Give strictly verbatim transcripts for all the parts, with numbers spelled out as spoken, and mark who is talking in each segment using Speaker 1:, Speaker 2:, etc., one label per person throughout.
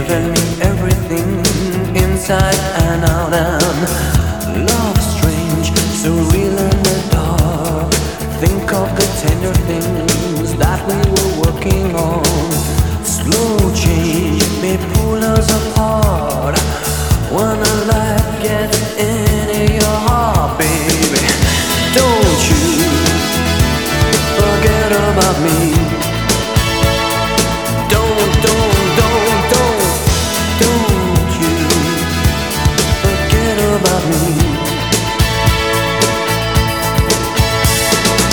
Speaker 1: given me everything inside and out, and love strange, so real in the dark. Think of the tender things that we were working on. Slow change may pull us apart when a light gets into your heart, baby. Don't you forget about me. Don't, don't, don't, don't, don't you forget about me.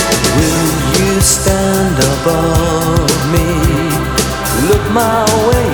Speaker 1: Will you stand above me? Look my way